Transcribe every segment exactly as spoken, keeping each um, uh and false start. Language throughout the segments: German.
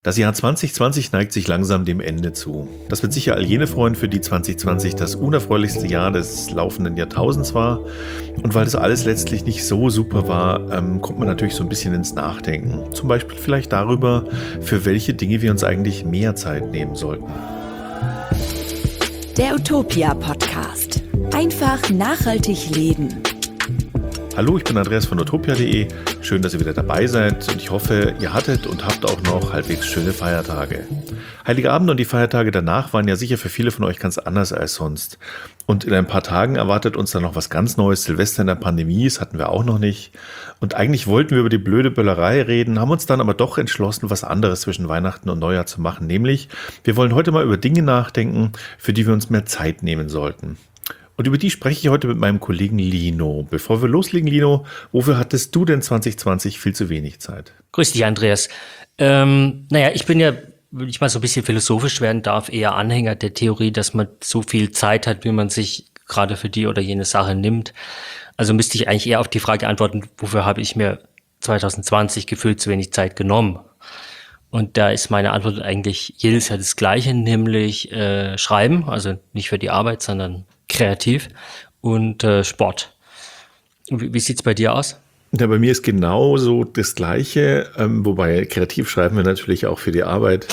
Das Jahr zwanzig zwanzig neigt sich langsam dem Ende zu. Das wird sicher all jene freuen, für die zwanzig zwanzig das unerfreulichste Jahr des laufenden Jahrtausends war. Und weil das alles letztlich nicht so super war, ähm, kommt man natürlich so ein bisschen ins Nachdenken. Zum Beispiel vielleicht darüber, für welche Dinge wir uns eigentlich mehr Zeit nehmen sollten. Der Utopia-Podcast. Einfach nachhaltig leben. Hallo, ich bin Andreas von utopia punkt de. Schön, dass ihr wieder dabei seid und ich hoffe, ihr hattet und habt auch noch halbwegs schöne Feiertage. Heiligabend und die Feiertage danach waren ja sicher für viele von euch ganz anders als sonst. Und in ein paar Tagen erwartet uns dann noch was ganz Neues. Silvester in der Pandemie, das hatten wir auch noch nicht. Und eigentlich wollten wir über die blöde Böllerei reden, haben uns dann aber doch entschlossen, was anderes zwischen Weihnachten und Neujahr zu machen. Nämlich, wir wollen heute mal über Dinge nachdenken, für die wir uns mehr Zeit nehmen sollten. Und über die spreche ich heute mit meinem Kollegen Lino. Bevor wir loslegen, Lino, wofür hattest du denn zwanzig zwanzig viel zu wenig Zeit? Grüß dich, Andreas. Ähm, naja, ich bin ja, wenn ich mal so ein bisschen philosophisch werden darf, eher Anhänger der Theorie, dass man so viel Zeit hat, wie man sich gerade für die oder jene Sache nimmt. Also müsste ich eigentlich eher auf die Frage antworten, wofür habe ich mir zwanzig zwanzig gefühlt zu wenig Zeit genommen? Und da ist meine Antwort eigentlich jedes Jahr das Gleiche, nämlich äh, Schreiben, also nicht für die Arbeit, sondern kreativ und äh, Sport. Wie, wie sieht's bei dir aus? Ja, bei mir ist genauso das Gleiche, ähm, wobei kreativ schreiben wir natürlich auch für die Arbeit.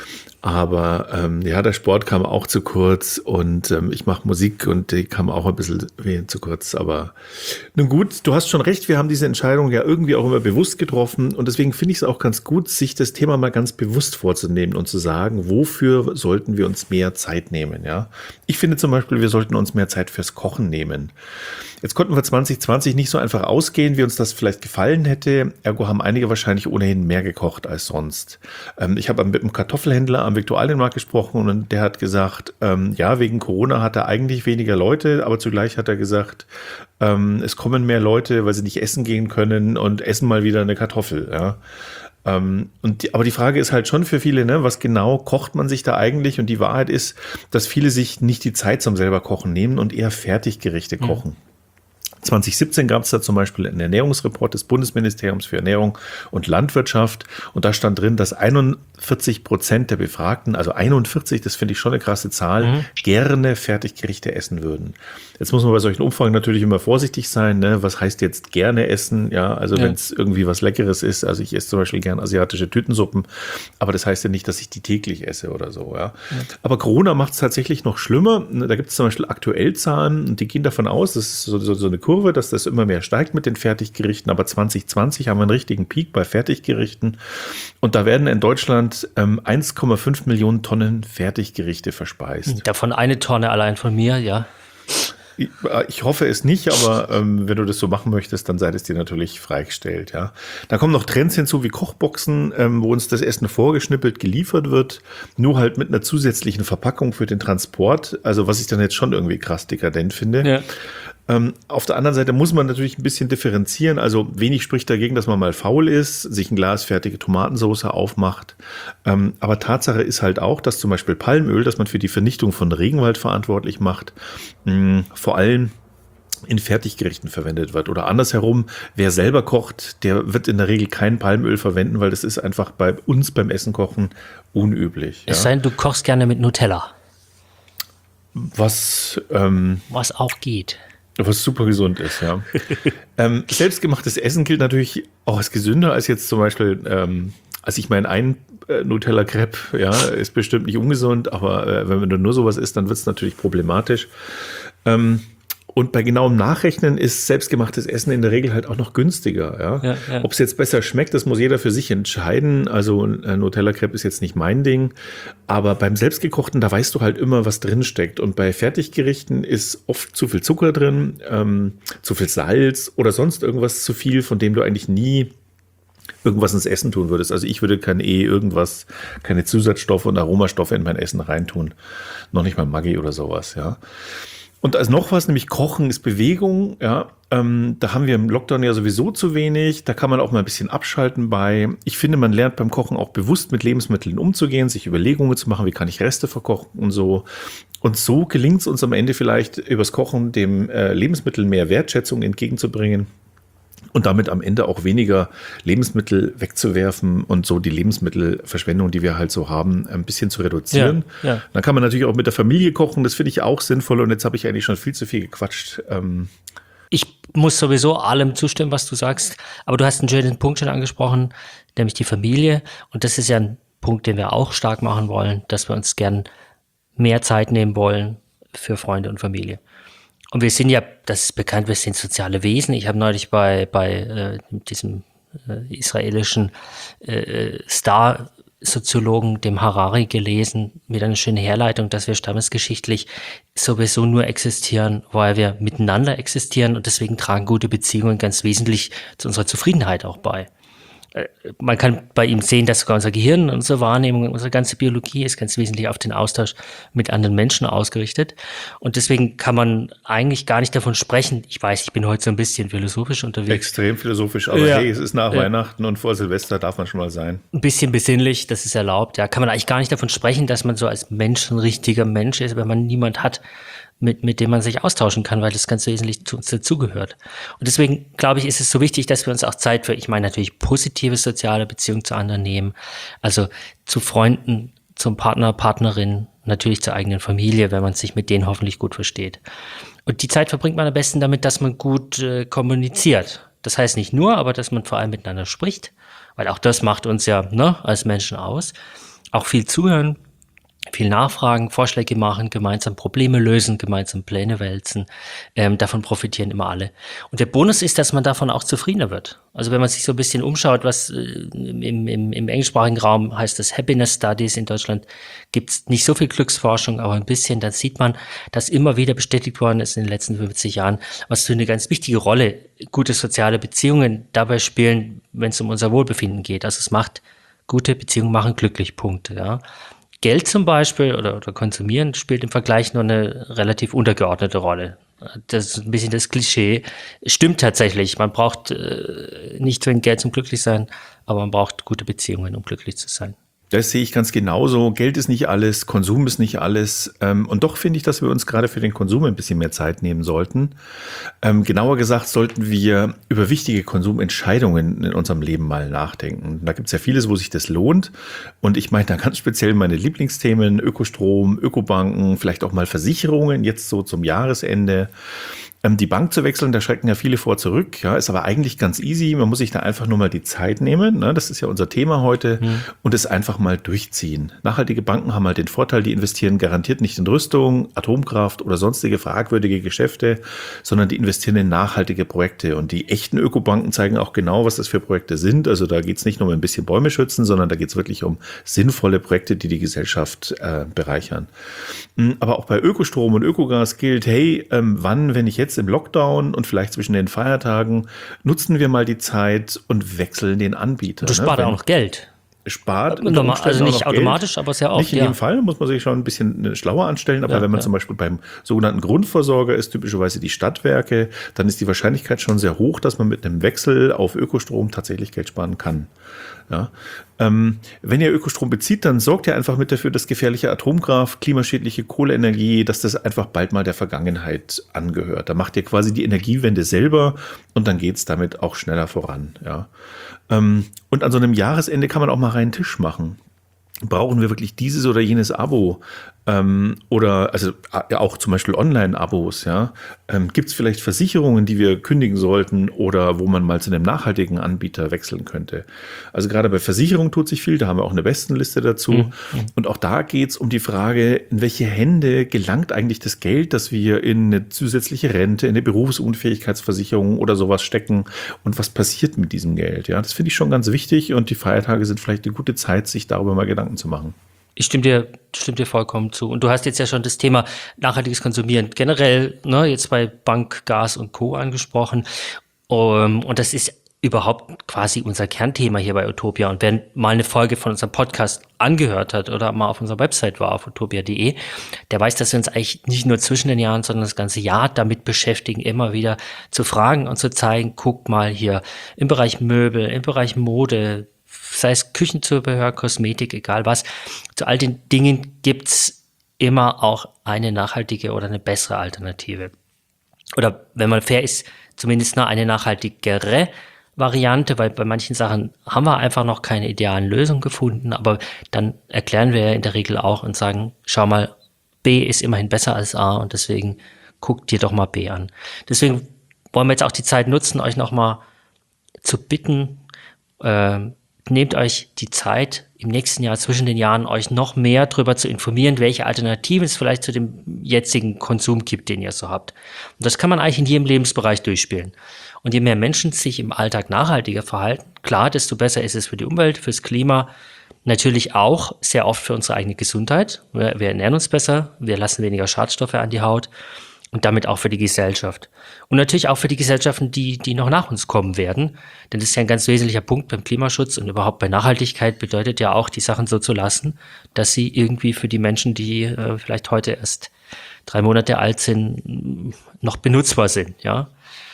Aber ähm, ja, der Sport kam auch zu kurz und ähm, ich mache Musik und die kam auch ein bisschen zu kurz. Aber nun gut, du hast schon recht, wir haben diese Entscheidung ja irgendwie auch immer bewusst getroffen und deswegen finde ich es auch ganz gut, sich das Thema mal ganz bewusst vorzunehmen und zu sagen, wofür sollten wir uns mehr Zeit nehmen. Ja, ich finde zum Beispiel, wir sollten uns mehr Zeit fürs Kochen nehmen. Jetzt konnten wir zwanzig zwanzig nicht so einfach ausgehen, wie uns das vielleicht gefallen hätte. Ergo haben einige wahrscheinlich ohnehin mehr gekocht als sonst. Ähm, ich habe mit einem Kartoffelhändler am Viktualienmarkt gesprochen und der hat gesagt, ähm, ja, wegen Corona hat er eigentlich weniger Leute, aber zugleich hat er gesagt, ähm, es kommen mehr Leute, weil sie nicht essen gehen können und essen mal wieder eine Kartoffel. Ja. Ähm, und die, aber die Frage ist halt schon für viele, ne, was genau kocht man sich da eigentlich? Und die Wahrheit ist, dass viele sich nicht die Zeit zum selber Kochen nehmen und eher Fertiggerichte Mhm. kochen. zwanzig siebzehn gab es da zum Beispiel einen Ernährungsreport des Bundesministeriums für Ernährung und Landwirtschaft und da stand drin, dass einundvierzig Prozent der Befragten, also einundvierzig, das finde ich schon eine krasse Zahl, mhm. gerne Fertiggerichte essen würden. Jetzt muss man bei solchen Umfragen natürlich immer vorsichtig sein, ne? Was heißt jetzt gerne essen? Ja, also ja. Wenn es irgendwie was Leckeres ist, also ich esse zum Beispiel gern asiatische Tütensuppen, aber das heißt ja nicht, dass ich die täglich esse oder so. Ja. Ja. Aber Corona macht es tatsächlich noch schlimmer. Da gibt es zum Beispiel aktuell Zahlen und die gehen davon aus, das ist so, so, so eine Kurve, dass das immer mehr steigt mit den Fertiggerichten. Aber zwanzig zwanzig haben wir einen richtigen Peak bei Fertiggerichten. Und da werden in Deutschland ähm, eins Komma fünf Millionen Tonnen Fertiggerichte verspeist. Davon eine Tonne allein von mir, ja. Ich, ich hoffe es nicht, aber ähm, wenn du das so machen möchtest, dann sei es dir natürlich freigestellt. Ja. Da kommen noch Trends hinzu wie Kochboxen, ähm, wo uns das Essen vorgeschnippelt geliefert wird, nur halt mit einer zusätzlichen Verpackung für den Transport. Also was ich dann jetzt schon irgendwie krass dekadent finde. Ja. Ähm, auf der anderen Seite muss man natürlich ein bisschen differenzieren. Also wenig spricht dagegen, dass man mal faul ist, sich ein Glas fertige Tomatensauce aufmacht. Ähm, aber Tatsache ist halt auch, dass zum Beispiel Palmöl, das man für die Vernichtung von Regenwald verantwortlich macht, mh, vor allem in Fertiggerichten verwendet wird. Oder andersherum, wer selber kocht, der wird in der Regel kein Palmöl verwenden, weil das ist einfach bei uns beim Essen kochen unüblich. Es ja. sei denn, du kochst gerne mit Nutella. Was, ähm, Was auch geht. Was super gesund ist, ja. ähm, selbstgemachtes Essen gilt natürlich auch als gesünder als jetzt zum Beispiel, ähm, also ich meine, ein äh, Nutella-Crepe, ja, ist bestimmt nicht ungesund, aber äh, wenn du nur sowas isst, dann wird es natürlich problematisch. Ähm, und bei genauem Nachrechnen ist selbstgemachtes Essen in der Regel halt auch noch günstiger. Ja? Ja, ja. Ob es jetzt besser schmeckt, das muss jeder für sich entscheiden. Also äh, Nutella-Crepe ist jetzt nicht mein Ding. Aber beim Selbstgekochten, da weißt du halt immer, was drin steckt. Und bei Fertiggerichten ist oft zu viel Zucker drin, ähm, zu viel Salz oder sonst irgendwas zu viel, von dem du eigentlich nie irgendwas ins Essen tun würdest. Also ich würde kein eh irgendwas, keine Zusatzstoffe und Aromastoffe in mein Essen reintun. Noch nicht mal Maggi oder sowas, ja. Und als noch was, nämlich Kochen ist Bewegung, ja, ähm, da haben wir im Lockdown ja sowieso zu wenig, da kann man auch mal ein bisschen abschalten bei. Ich finde, man lernt beim Kochen auch bewusst mit Lebensmitteln umzugehen, sich Überlegungen zu machen, wie kann ich Reste verkochen und so. Und so gelingt es uns am Ende vielleicht übers Kochen dem äh, Lebensmittel mehr Wertschätzung entgegenzubringen. und damit am Ende auch weniger Lebensmittel wegzuwerfen und so die Lebensmittelverschwendung, die wir halt so haben, ein bisschen zu reduzieren. Ja, ja. Dann kann man natürlich auch mit der Familie kochen, das finde ich auch sinnvoll und jetzt habe ich eigentlich schon viel zu viel gequatscht. Ähm Ich muss sowieso allem zustimmen, was du sagst, aber du hast einen schönen Punkt schon angesprochen, nämlich die Familie, und das ist ja ein Punkt, den wir auch stark machen wollen, dass wir uns gern mehr Zeit nehmen wollen für Freunde und Familie. Und wir sind ja, das ist bekannt, wir sind soziale Wesen. Ich habe neulich bei, bei äh, diesem äh, israelischen äh, Star-Soziologen, dem Harari, gelesen, wieder eine schöne Herleitung, dass wir stammesgeschichtlich sowieso nur existieren, weil wir miteinander existieren und deswegen tragen gute Beziehungen ganz wesentlich zu unserer Zufriedenheit auch bei. Man kann bei ihm sehen, dass sogar unser Gehirn, unsere Wahrnehmung, unsere ganze Biologie ist ganz wesentlich auf den Austausch mit anderen Menschen ausgerichtet. Und deswegen kann man eigentlich gar nicht davon sprechen. Ich weiß, ich bin heute so ein bisschen philosophisch unterwegs. Extrem philosophisch, aber ja. Hey, es ist nach ja. Weihnachten und vor Silvester darf man schon mal sein. Ein bisschen besinnlich, das ist erlaubt. Ja, kann man eigentlich gar nicht davon sprechen, dass man so als Mensch ein richtiger Mensch ist, wenn man niemand hat, mit, mit dem man sich austauschen kann, weil das ganz wesentlich zu uns dazugehört. Und deswegen, glaube ich, ist es so wichtig, dass wir uns auch Zeit für, ich meine natürlich positive soziale Beziehungen zu anderen nehmen, also zu Freunden, zum Partner, Partnerin, natürlich zur eigenen Familie, wenn man sich mit denen hoffentlich gut versteht. Und die Zeit verbringt man am besten damit, dass man gut äh, kommuniziert. Das heißt nicht nur, aber dass man vor allem miteinander spricht, weil auch das macht uns ja ne, als Menschen aus. Auch viel zuhören, viel nachfragen, Vorschläge machen, gemeinsam Probleme lösen, gemeinsam Pläne wälzen. Ähm, davon profitieren immer alle. Und der Bonus ist, dass man davon auch zufriedener wird. Also wenn man sich so ein bisschen umschaut, was äh, im, im, im englischsprachigen Raum heißt das Happiness Studies in Deutschland, gibt es nicht so viel Glücksforschung, aber ein bisschen, dann sieht man, dass immer wieder bestätigt worden ist in den letzten fünfzig Jahren, was für eine ganz wichtige Rolle gute soziale Beziehungen dabei spielen, wenn es um unser Wohlbefinden geht. Also es macht, gute Beziehungen machen glücklich, Punkt, ja. Geld zum Beispiel oder, oder Konsumieren spielt im Vergleich nur eine relativ untergeordnete Rolle. Das ist ein bisschen das Klischee. Stimmt tatsächlich. Man braucht äh, nicht zwingend Geld zum Glücklichsein, aber man braucht gute Beziehungen, um glücklich zu sein. Das sehe ich ganz genauso. Geld ist nicht alles, Konsum ist nicht alles. Ähm, und doch finde ich, dass wir uns gerade für den Konsum ein bisschen mehr Zeit nehmen sollten. Ähm, genauer gesagt sollten wir über wichtige Konsumentscheidungen in unserem Leben mal nachdenken. Da gibt es ja vieles, wo sich das lohnt. Und ich meine da ganz speziell meine Lieblingsthemen, Ökostrom, Ökobanken, vielleicht auch mal Versicherungen, jetzt so zum Jahresende. Die Bank zu wechseln, da schrecken ja viele vor zurück, ja, ist aber eigentlich ganz easy. Man muss sich da einfach nur mal die Zeit nehmen, ne? Das ist ja unser Thema heute, mhm. und es einfach mal durchziehen. Nachhaltige Banken haben halt den Vorteil, die investieren garantiert nicht in Rüstung, Atomkraft oder sonstige fragwürdige Geschäfte, sondern die investieren in nachhaltige Projekte. Und die echten Ökobanken zeigen auch genau, was das für Projekte sind. Also da geht es nicht nur um ein bisschen Bäume schützen, sondern da geht es wirklich um sinnvolle Projekte, die die Gesellschaft äh, bereichern. Aber auch bei Ökostrom und Ökogas gilt, hey, ähm, wann, wenn ich jetzt im Lockdown und vielleicht zwischen den Feiertagen, nutzen wir mal die Zeit und wechseln den Anbieter. Du spart ne? auch noch Geld. Spart. Also nicht automatisch, aber sehr oft. Nicht in ja. dem Fall, muss man sich schon ein bisschen schlauer anstellen. Aber ja, wenn man ja. zum Beispiel beim sogenannten Grundversorger ist, typischerweise die Stadtwerke, dann ist die Wahrscheinlichkeit schon sehr hoch, dass man mit einem Wechsel auf Ökostrom tatsächlich Geld sparen kann. Ja. Ähm, wenn ihr Ökostrom bezieht, dann sorgt ihr einfach mit dafür, dass gefährliche Atomkraft, klimaschädliche Kohleenergie, dass das einfach bald mal der Vergangenheit angehört. Da macht ihr quasi die Energiewende selber und dann geht's damit auch schneller voran. Ja. Ähm, und an so einem Jahresende kann man auch mal reinen Tisch machen. Brauchen wir wirklich dieses oder jenes Abo? Ähm, oder also ja, auch zum Beispiel Online-Abos, ja. Ähm, gibt es vielleicht Versicherungen, die wir kündigen sollten oder wo man mal zu einem nachhaltigen Anbieter wechseln könnte? Also gerade bei Versicherungen tut sich viel, da haben wir auch eine Bestenliste dazu. Mhm. Und auch da geht es um die Frage, in welche Hände gelangt eigentlich das Geld, das wir in eine zusätzliche Rente, in eine Berufsunfähigkeitsversicherung oder sowas stecken und was passiert mit diesem Geld? Ja, das finde ich schon ganz wichtig und die Feiertage sind vielleicht eine gute Zeit, sich darüber mal Gedanken zu machen. Ich stimme dir, stimme dir vollkommen zu. Und du hast jetzt ja schon das Thema nachhaltiges Konsumieren generell, ne, jetzt bei Bank, Gas und Co. angesprochen. Um, und das ist überhaupt quasi unser Kernthema hier bei Utopia. Und wer mal eine Folge von unserem Podcast angehört hat oder mal auf unserer Website war, auf utopia punkt de, der weiß, dass wir uns eigentlich nicht nur zwischen den Jahren, sondern das ganze Jahr damit beschäftigen, immer wieder zu fragen und zu zeigen, guck mal hier im Bereich Möbel, im Bereich Mode, sei es Küchenzubehör, Kosmetik, egal was. Zu all den Dingen gibt's immer auch eine nachhaltige oder eine bessere Alternative. Oder wenn man fair ist, zumindest noch eine nachhaltigere Variante, weil bei manchen Sachen haben wir einfach noch keine idealen Lösungen gefunden, aber dann erklären wir ja in der Regel auch und sagen, schau mal, B ist immerhin besser als A und deswegen guckt dir doch mal B an. Deswegen wollen wir jetzt auch die Zeit nutzen, euch nochmal zu bitten, äh, nehmt euch die Zeit im nächsten Jahr zwischen den Jahren, euch noch mehr darüber zu informieren, welche Alternativen es vielleicht zu dem jetzigen Konsum gibt, den ihr so habt. Und das kann man eigentlich in jedem Lebensbereich durchspielen. Und je mehr Menschen sich im Alltag nachhaltiger verhalten, klar, desto besser ist es für die Umwelt, fürs Klima, natürlich auch sehr oft für unsere eigene Gesundheit. Wir, wir ernähren uns besser, wir lassen weniger Schadstoffe an die Haut und damit auch für die Gesellschaft. Und natürlich auch für die Gesellschaften, die, die noch nach uns kommen werden. Denn das ist ja ein ganz wesentlicher Punkt beim Klimaschutz und überhaupt bei Nachhaltigkeit bedeutet ja auch, die Sachen so zu lassen, dass sie irgendwie für die Menschen, die äh, vielleicht heute erst drei Monate alt sind, noch benutzbar sind, ja.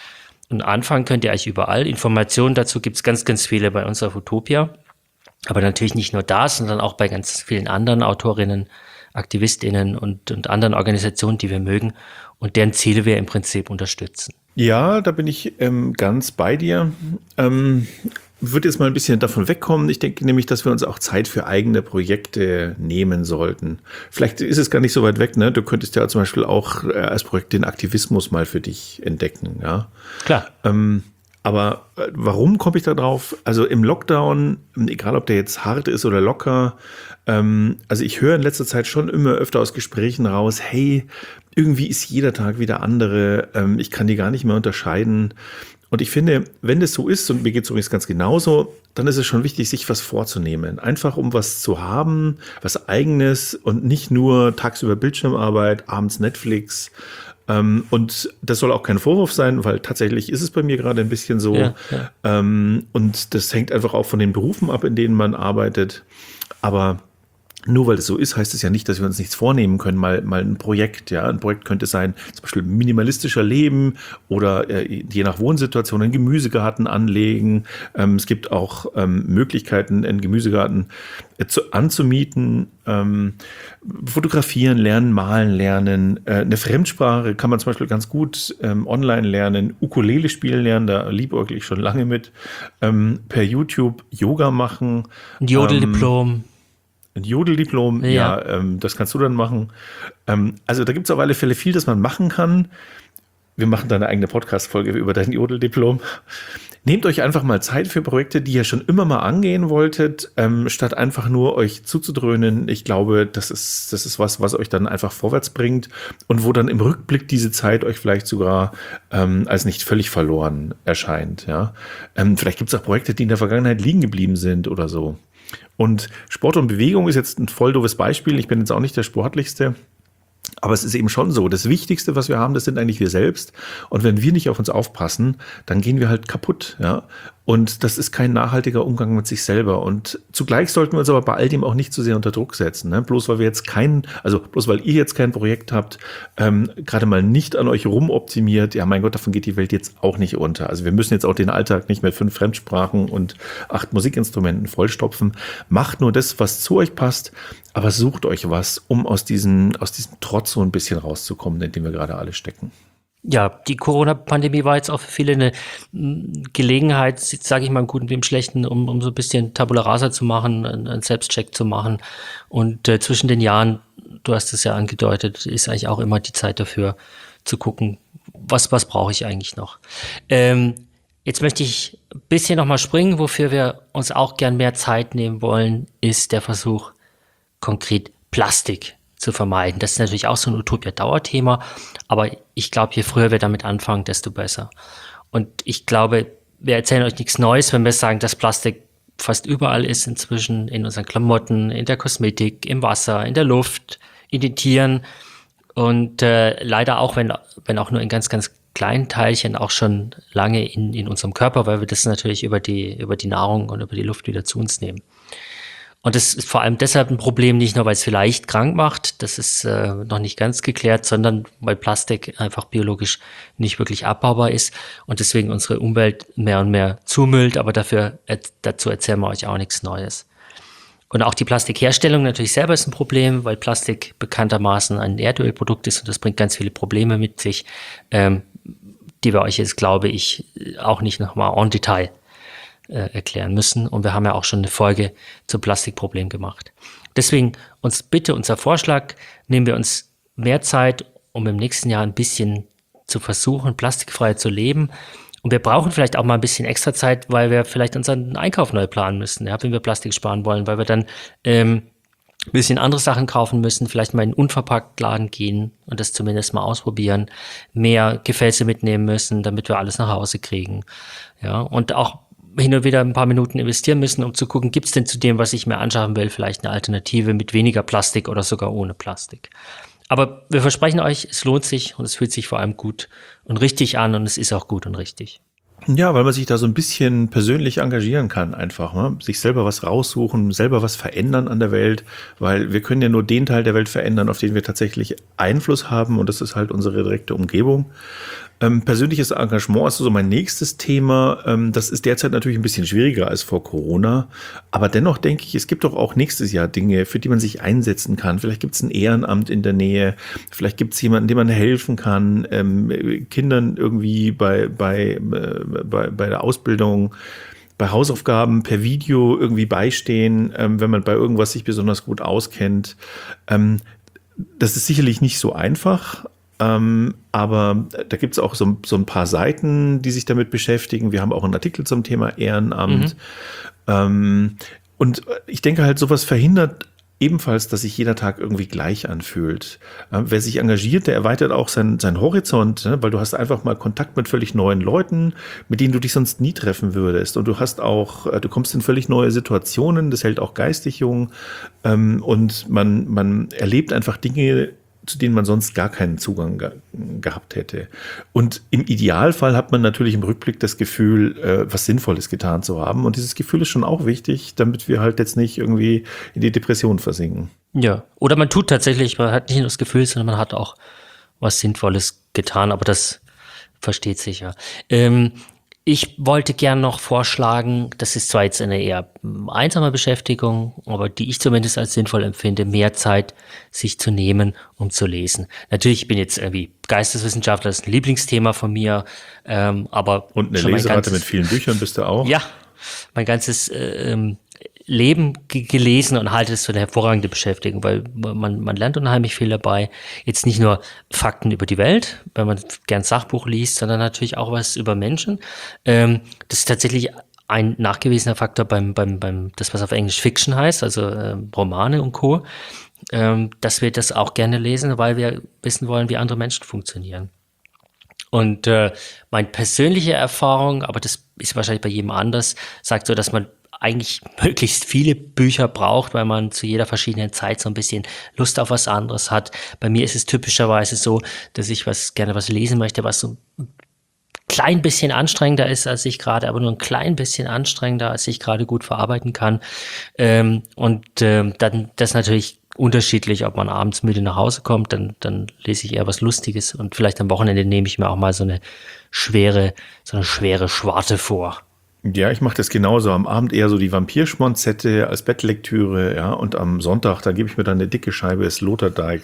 Und anfangen könnt ihr eigentlich überall. Informationen dazu gibt es ganz, ganz viele bei uns auf Utopia. Aber natürlich nicht nur da, sondern auch bei ganz vielen anderen Autorinnen, AktivistInnen und, und anderen Organisationen, die wir mögen und deren Ziele wir im Prinzip unterstützen. Ja, da bin ich ähm, ganz bei dir. Ähm, würde jetzt mal ein bisschen davon wegkommen. Ich denke nämlich, dass wir uns auch Zeit für eigene Projekte nehmen sollten. Vielleicht ist es gar nicht so weit weg, ne? Du könntest ja zum Beispiel auch äh, als Projekt den Aktivismus mal für dich entdecken, ja. Klar. Ähm, aber äh, warum komme ich da drauf? Also im Lockdown, egal ob der jetzt hart ist oder locker, ähm, also ich höre in letzter Zeit schon immer öfter aus Gesprächen raus, hey, irgendwie ist jeder Tag wieder andere, ähm, ich kann die gar nicht mehr unterscheiden. Und ich finde, wenn das so ist, und mir geht es übrigens ganz genauso, dann ist es schon wichtig, sich was vorzunehmen. Einfach um was zu haben, was Eigenes und nicht nur tagsüber Bildschirmarbeit, abends Netflix. Ähm, und das soll auch kein Vorwurf sein, weil tatsächlich ist es bei mir gerade ein bisschen so. Ja, ja. Ähm, und das hängt einfach auch von den Berufen ab, in denen man arbeitet. Aber nur weil das so ist, heißt es ja nicht, dass wir uns nichts vornehmen können. Mal, mal ein Projekt, ja. Ein Projekt könnte sein, zum Beispiel minimalistischer Leben oder äh, je nach Wohnsituation einen Gemüsegarten anlegen. Ähm, es gibt auch ähm, Möglichkeiten, einen Gemüsegarten äh, zu, anzumieten. Ähm, fotografieren lernen, malen lernen. Äh, eine Fremdsprache kann man zum Beispiel ganz gut ähm, online lernen. Ukulele spielen lernen, da liebäugle ich schon lange mit. Ähm, per YouTube Yoga machen. Ein Jodeldiplom. Ein Jodeldiplom, ja, ja ähm, das kannst du dann machen. Ähm, also da gibt es auf alle Fälle viel, das man machen kann. Wir machen da eine eigene Podcast-Folge über dein Jodeldiplom. Nehmt euch einfach mal Zeit für Projekte, die ihr schon immer mal angehen wolltet, ähm, statt einfach nur euch zuzudröhnen. Ich glaube, das ist, das ist was, was euch dann einfach vorwärts bringt und wo dann im Rückblick diese Zeit euch vielleicht sogar ähm, als nicht völlig verloren erscheint. Ja? Ähm, vielleicht gibt es auch Projekte, die in der Vergangenheit liegen geblieben sind oder so. Und Sport und Bewegung ist jetzt ein voll doofes Beispiel. Ich bin jetzt auch nicht der Sportlichste. Aber es ist eben schon so, das Wichtigste, was wir haben, das sind eigentlich wir selbst. Und wenn wir nicht auf uns aufpassen, dann gehen wir halt kaputt. Ja? Und das ist kein nachhaltiger Umgang mit sich selber. Und zugleich sollten wir uns aber bei all dem auch nicht zu sehr unter Druck setzen. Ne? Bloß weil wir jetzt kein, also bloß weil ihr jetzt kein Projekt habt, ähm, gerade mal nicht an euch rumoptimiert, ja mein Gott, davon geht die Welt jetzt auch nicht unter. Also wir müssen jetzt auch den Alltag nicht mit fünf Fremdsprachen und acht Musikinstrumenten vollstopfen. Macht nur das, was zu euch passt, aber sucht euch was, um aus diesem, aus diesem Trotz so ein bisschen rauszukommen, in dem wir gerade alle stecken. Ja, die Corona-Pandemie war jetzt auch für viele eine Gelegenheit, sage ich mal im Guten wie im Schlechten, um, um so ein bisschen Tabula Rasa zu machen, einen Selbstcheck zu machen. Und äh, zwischen den Jahren, du hast es ja angedeutet, ist eigentlich auch immer die Zeit dafür zu gucken, was, was brauche ich eigentlich noch. Ähm, jetzt möchte ich ein bisschen nochmal springen, wofür wir uns auch gern mehr Zeit nehmen wollen, ist der Versuch, konkret Plastik zu vermeiden. Das ist natürlich auch so ein Utopia-Dauerthema, aber ich glaube, je früher wir damit anfangen, desto besser. Und ich glaube, wir erzählen euch nichts Neues, wenn wir sagen, dass Plastik fast überall ist inzwischen, in unseren Klamotten, in der Kosmetik, im Wasser, in der Luft, in den Tieren und äh, leider auch, wenn, wenn auch nur in ganz, ganz kleinen Teilchen, auch schon lange in, in unserem Körper, weil wir das natürlich über die, über die Nahrung und über die Luft wieder zu uns nehmen. Und das ist vor allem deshalb ein Problem, nicht nur, weil es vielleicht krank macht, das ist äh, noch nicht ganz geklärt, sondern weil Plastik einfach biologisch nicht wirklich abbaubar ist und deswegen unsere Umwelt mehr und mehr zumüllt, aber dafür äh, dazu erzählen wir euch auch nichts Neues. Und auch die Plastikherstellung natürlich selber ist ein Problem, weil Plastik bekanntermaßen ein Erdölprodukt ist und das bringt ganz viele Probleme mit sich, ähm, die wir euch jetzt, glaube ich, auch nicht nochmal en Detail äh, erklären müssen. Und wir haben ja auch schon eine Folge zum Plastikproblem gemacht. Deswegen uns bitte unser Vorschlag, nehmen wir uns mehr Zeit, um im nächsten Jahr ein bisschen zu versuchen, plastikfrei zu leben. Und wir brauchen vielleicht auch mal ein bisschen extra Zeit, weil wir vielleicht unseren Einkauf neu planen müssen, ja, wenn wir Plastik sparen wollen, weil wir dann ähm, ein bisschen andere Sachen kaufen müssen, vielleicht mal in einen Unverpacktladen gehen und das zumindest mal ausprobieren, mehr Gefäße mitnehmen müssen, damit wir alles nach Hause kriegen. Ja, und auch hin und wieder ein paar Minuten investieren müssen, um zu gucken, gibt es denn zu dem, was ich mir anschaffen will, vielleicht eine Alternative mit weniger Plastik oder sogar ohne Plastik. Aber wir versprechen euch, es lohnt sich und es fühlt sich vor allem gut und richtig an und es ist auch gut und richtig. Ja, weil man sich da so ein bisschen persönlich engagieren kann einfach, ne? Sich selber was raussuchen, selber was verändern an der Welt, weil wir können ja nur den Teil der Welt verändern, auf den wir tatsächlich Einfluss haben und das ist halt unsere direkte Umgebung. Ähm, persönliches Engagement ist so mein nächstes Thema. Ähm, das ist derzeit natürlich ein bisschen schwieriger als vor Corona. Aber dennoch denke ich, es gibt doch auch nächstes Jahr Dinge, für die man sich einsetzen kann. Vielleicht gibt es ein Ehrenamt in der Nähe. Vielleicht gibt es jemanden, dem man helfen kann. Ähm, Kindern irgendwie bei, bei, äh, bei, bei der Ausbildung, bei Hausaufgaben per Video irgendwie beistehen, ähm, wenn man bei irgendwas sich besonders gut auskennt. Ähm, das ist sicherlich nicht so einfach. Ähm, aber da gibt es auch so, so ein paar Seiten, die sich damit beschäftigen. Wir haben auch einen Artikel zum Thema Ehrenamt. Mhm. Ähm, und ich denke halt, sowas verhindert ebenfalls, dass sich jeder Tag irgendwie gleich anfühlt. Äh, wer sich engagiert, der erweitert auch seinen sein Horizont, ne? Weil du hast einfach mal Kontakt mit völlig neuen Leuten, mit denen du dich sonst nie treffen würdest. Und du hast auch, äh, du kommst in völlig neue Situationen, das hält auch geistig jung. Ähm, und man, man erlebt einfach Dinge, zu denen man sonst gar keinen Zugang ge- gehabt hätte. Und im Idealfall hat man natürlich im Rückblick das Gefühl, äh, was Sinnvolles getan zu haben. Und dieses Gefühl ist schon auch wichtig, damit wir halt jetzt nicht irgendwie in die Depression versinken. Ja, oder man tut tatsächlich, man hat nicht nur das Gefühl, sondern man hat auch was Sinnvolles getan, aber das versteht sich ja. Ähm, Ich wollte gern noch vorschlagen, das ist zwar jetzt eine eher einsame Beschäftigung, aber die ich zumindest als sinnvoll empfinde, mehr Zeit sich zu nehmen, um zu lesen. Natürlich, ich bin jetzt irgendwie Geisteswissenschaftler, das ist ein Lieblingsthema von mir, ähm, aber und eine schon mein Leserate ganzes, mit vielen Büchern bist du auch? Ja, mein ganzes ähm, Leben g- gelesen und halte es für eine hervorragende Beschäftigung, weil man, man lernt unheimlich viel dabei. Jetzt nicht nur Fakten über die Welt, wenn man gern Sachbuch liest, sondern natürlich auch was über Menschen. Ähm, das ist tatsächlich ein nachgewiesener Faktor beim, beim, beim, das was auf Englisch Fiction heißt, also ähm, Romane und Co., ähm, dass wir das auch gerne lesen, weil wir wissen wollen, wie andere Menschen funktionieren. Und äh, meine persönliche Erfahrung, aber das ist wahrscheinlich bei jedem anders, sagt so, dass man eigentlich möglichst viele Bücher braucht, weil man zu jeder verschiedenen Zeit so ein bisschen Lust auf was anderes hat. Bei mir ist es typischerweise so, dass ich was gerne was lesen möchte, was so ein klein bisschen anstrengender ist als ich gerade, aber nur ein klein bisschen anstrengender, als ich gerade gut verarbeiten kann. Ähm, und ähm, dann das natürlich unterschiedlich, ob man abends müde nach Hause kommt, dann, dann lese ich eher was Lustiges und vielleicht am Wochenende nehme ich mir auch mal so eine schwere, so eine schwere Schwarte vor. Ja, ich mache das genauso. Am Abend eher so die Vampirschmonzette als Bettlektüre, ja, und am Sonntag, da gebe ich mir dann eine dicke Scheibe Sloterdijk.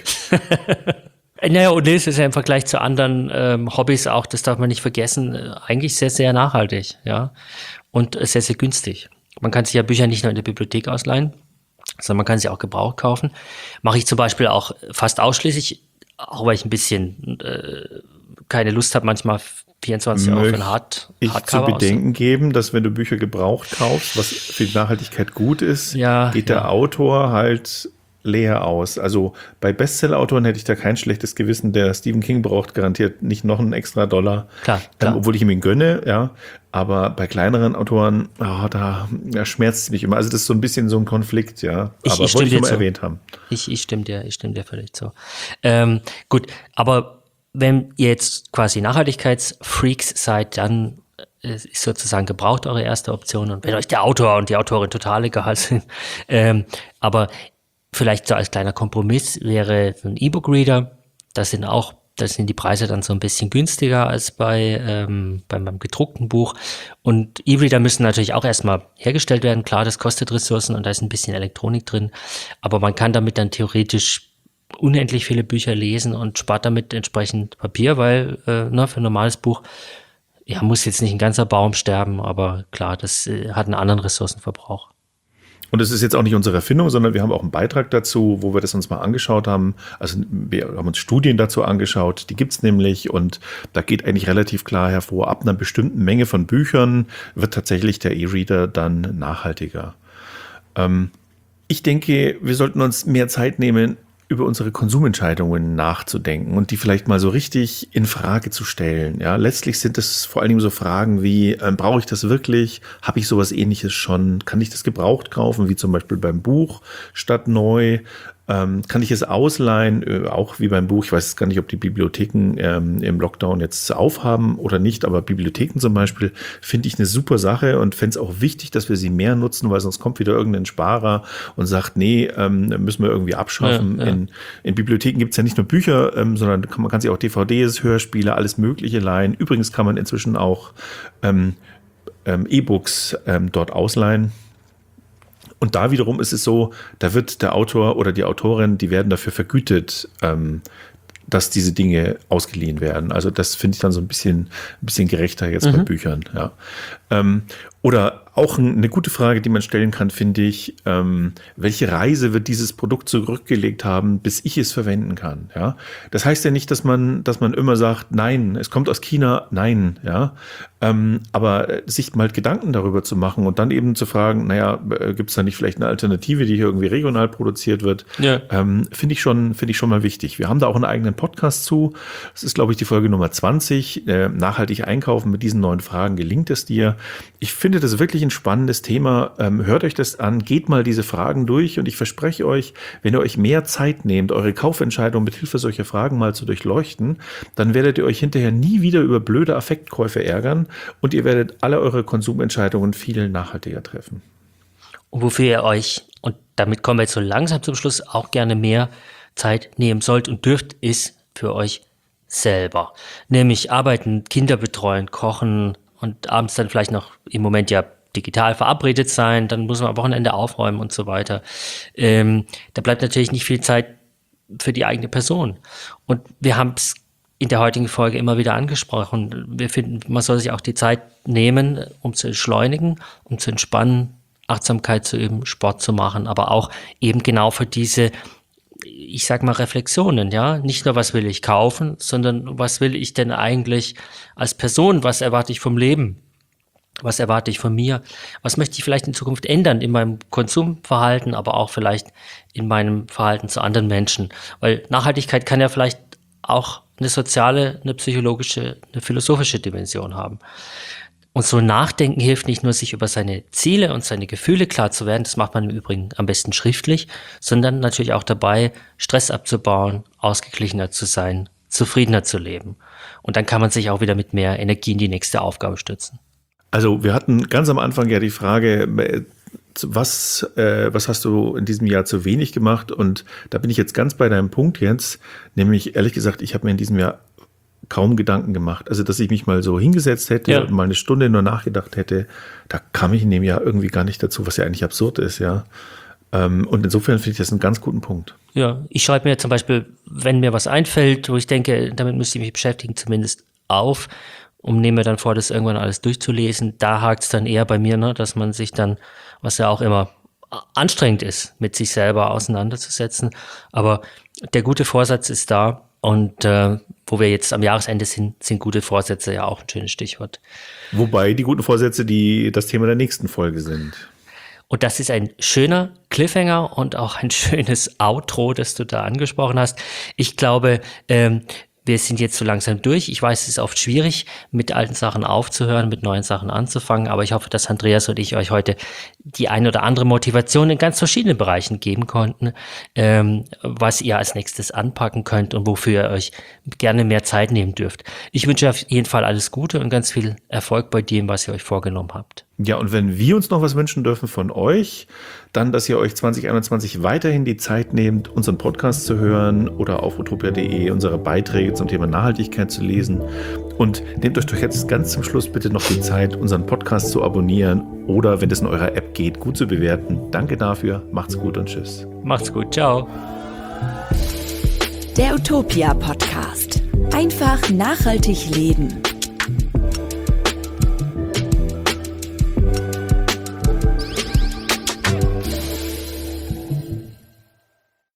Naja, und das ist ja im Vergleich zu anderen ähm, Hobbys auch, das darf man nicht vergessen, äh, eigentlich sehr, sehr nachhaltig, ja, und sehr, sehr günstig. Man kann sich ja Bücher nicht nur in der Bibliothek ausleihen, sondern man kann sie auch gebraucht kaufen. Mache ich zum Beispiel auch fast ausschließlich, auch weil ich ein bisschen äh, keine Lust habe, manchmal vierundzwanzig Euro für ein Hard ich Hardcover zu bedenken geben, dass wenn du Bücher gebraucht kaufst, was für die Nachhaltigkeit gut ist, ja, geht ja. der Autor halt leer aus. Also bei Bestseller-Autoren hätte ich da kein schlechtes Gewissen. Der Stephen King braucht garantiert nicht noch einen extra Dollar, Klar, klar. Ähm, obwohl ich ihm ihn gönne, ja. Aber bei kleineren Autoren, oh, da, da schmerzt es mich immer. Also das ist so ein bisschen so ein Konflikt, ja. Ich, aber ich wollte ich nur mal zu. erwähnt haben. Ich, ich stimme dir, ich stimme dir völlig zu. Ähm, gut, aber wenn ihr jetzt quasi Nachhaltigkeitsfreaks seid, dann ist sozusagen gebraucht eure erste Option. Und wenn euch der Autor und die Autorin total egal sind, ähm, aber vielleicht so als kleiner Kompromiss wäre ein E-Book-Reader. Das sind auch, das sind die Preise dann so ein bisschen günstiger als bei ähm, beim, beim gedruckten Buch. Und E-Reader müssen natürlich auch erstmal hergestellt werden. Klar, das kostet Ressourcen und da ist ein bisschen Elektronik drin. Aber man kann damit dann theoretisch unendlich viele Bücher lesen und spart damit entsprechend Papier, weil äh, ne, für ein normales Buch ja, muss jetzt nicht ein ganzer Baum sterben, aber klar, das äh, hat einen anderen Ressourcenverbrauch. Und das ist jetzt auch nicht unsere Erfindung, sondern wir haben auch einen Beitrag dazu, wo wir das uns mal angeschaut haben. Also wir haben uns Studien dazu angeschaut, die gibt's nämlich und da geht eigentlich relativ klar hervor, ab einer bestimmten Menge von Büchern wird tatsächlich der E-Reader dann nachhaltiger. Ähm, ich denke, wir sollten uns mehr Zeit nehmen, über unsere Konsumentscheidungen nachzudenken und die vielleicht mal so richtig in Frage zu stellen. Ja, letztlich sind es vor allen Dingen so Fragen wie, ähm, brauche ich das wirklich? Habe ich sowas Ähnliches schon? Kann ich das gebraucht kaufen, wie zum Beispiel beim Buch statt neu? Ähm, kann ich es ausleihen, äh, auch wie beim Buch? Ich weiß gar nicht, ob die Bibliotheken ähm, im Lockdown jetzt aufhaben oder nicht, aber Bibliotheken zum Beispiel finde ich eine super Sache und fände es auch wichtig, dass wir sie mehr nutzen, weil sonst kommt wieder irgendein Sparer und sagt, nee, ähm, müssen wir irgendwie abschaffen. Ja, ja. In, in Bibliotheken gibt es ja nicht nur Bücher, ähm, sondern kann, man kann sich auch D V Ds, Hörspiele, alles Mögliche leihen. Übrigens kann man inzwischen auch ähm, ähm, E-Books ähm, dort ausleihen. Und da wiederum ist es so, da wird der Autor oder die Autorin, die werden dafür vergütet, ähm, dass diese Dinge ausgeliehen werden. Also das finde ich dann so ein bisschen, ein bisschen gerechter jetzt mhm. bei Büchern. Ja. Ähm, oder auch eine gute Frage, die man stellen kann, finde ich, ähm, welche Reise wird dieses Produkt zurückgelegt haben, bis ich es verwenden kann? Ja, das heißt ja nicht, dass man, dass man immer sagt, nein, es kommt aus China, nein, ja, ähm, aber sich mal Gedanken darüber zu machen und dann eben zu fragen, naja, gibt es da nicht vielleicht eine Alternative, die hier irgendwie regional produziert wird? Ja. Ähm, finde ich schon, finde ich schon mal wichtig. Wir haben da auch einen eigenen Podcast zu. Das ist, glaube ich, die Folge Nummer zwanzig. Äh, nachhaltig einkaufen mit diesen neuen Fragen. Gelingt es dir? Ich finde das wirklich ein spannendes Thema. Ähm, hört euch das an, geht mal diese Fragen durch und ich verspreche euch, wenn ihr euch mehr Zeit nehmt, eure Kaufentscheidung mit Hilfe solcher Fragen mal zu durchleuchten, dann werdet ihr euch hinterher nie wieder über blöde Affektkäufe ärgern und ihr werdet alle eure Konsumentscheidungen viel nachhaltiger treffen. Und wofür ihr euch, und damit kommen wir jetzt so langsam zum Schluss, auch gerne mehr Zeit nehmen sollt und dürft, ist für euch selber. Nämlich arbeiten, Kinder betreuen, kochen und abends dann vielleicht noch im Moment ja digital verabredet sein, dann muss man am Wochenende aufräumen und so weiter. Ähm, da bleibt natürlich nicht viel Zeit für die eigene Person. Und wir haben es in der heutigen Folge immer wieder angesprochen. Wir finden, man soll sich auch die Zeit nehmen, um zu entschleunigen, um zu entspannen, Achtsamkeit zu üben, Sport zu machen, aber auch eben genau für diese, ich sag mal, Reflexionen, ja. Nicht nur, was will ich kaufen, sondern was will ich denn eigentlich als Person, was erwarte ich vom Leben? Was erwarte ich von mir? Was möchte ich vielleicht in Zukunft ändern in meinem Konsumverhalten, aber auch vielleicht in meinem Verhalten zu anderen Menschen? Weil Nachhaltigkeit kann ja vielleicht auch eine soziale, eine psychologische, eine philosophische Dimension haben. Und so Nachdenken hilft nicht nur, sich über seine Ziele und seine Gefühle klar zu werden, das macht man im Übrigen am besten schriftlich, sondern natürlich auch dabei, Stress abzubauen, ausgeglichener zu sein, zufriedener zu leben. Und dann kann man sich auch wieder mit mehr Energie in die nächste Aufgabe stürzen. Also wir hatten ganz am Anfang ja die Frage, was, äh, was hast du in diesem Jahr zu wenig gemacht? Und da bin ich jetzt ganz bei deinem Punkt jetzt, nämlich ehrlich gesagt, ich habe mir in diesem Jahr kaum Gedanken gemacht. Also, dass ich mich mal so hingesetzt hätte ja. und mal eine Stunde nur nachgedacht hätte, da kam ich in dem Jahr irgendwie gar nicht dazu, was ja eigentlich absurd ist, ja. Und insofern finde ich das einen ganz guten Punkt. Ja, ich schreibe mir zum Beispiel, wenn mir was einfällt, wo ich denke, damit müsste ich mich beschäftigen, zumindest auf und nehme mir dann vor, das irgendwann alles durchzulesen. Da hakt es dann eher bei mir, ne, dass man sich dann, was ja auch immer anstrengend ist, mit sich selber auseinanderzusetzen. Aber der gute Vorsatz ist da. Und äh, wo wir jetzt am Jahresende sind, sind gute Vorsätze ja auch ein schönes Stichwort. Wobei die guten Vorsätze die das Thema der nächsten Folge sind. Und das ist ein schöner Cliffhanger und auch ein schönes Outro, das du da angesprochen hast. Ich glaube, ähm, wir sind jetzt so langsam durch. Ich weiß, es ist oft schwierig, mit alten Sachen aufzuhören, mit neuen Sachen anzufangen. Aber ich hoffe, dass Andreas und ich euch heute die ein oder andere Motivation in ganz verschiedenen Bereichen geben konnten, ähm, was ihr als nächstes anpacken könnt und wofür ihr euch gerne mehr Zeit nehmen dürft. Ich wünsche auf jeden Fall alles Gute und ganz viel Erfolg bei dem, was ihr euch vorgenommen habt. Ja, und wenn wir uns noch was wünschen dürfen von euch, dann, dass ihr euch zwanzig einundzwanzig weiterhin die Zeit nehmt, unseren Podcast zu hören oder auf utopia punkt de unsere Beiträge zum Thema Nachhaltigkeit zu lesen. Und nehmt euch doch jetzt ganz zum Schluss bitte noch die Zeit, unseren Podcast zu abonnieren oder, wenn es in eurer App geht, gut zu bewerten. Danke dafür, macht's gut und tschüss. Macht's gut, ciao. Der Utopia Podcast. Einfach nachhaltig leben.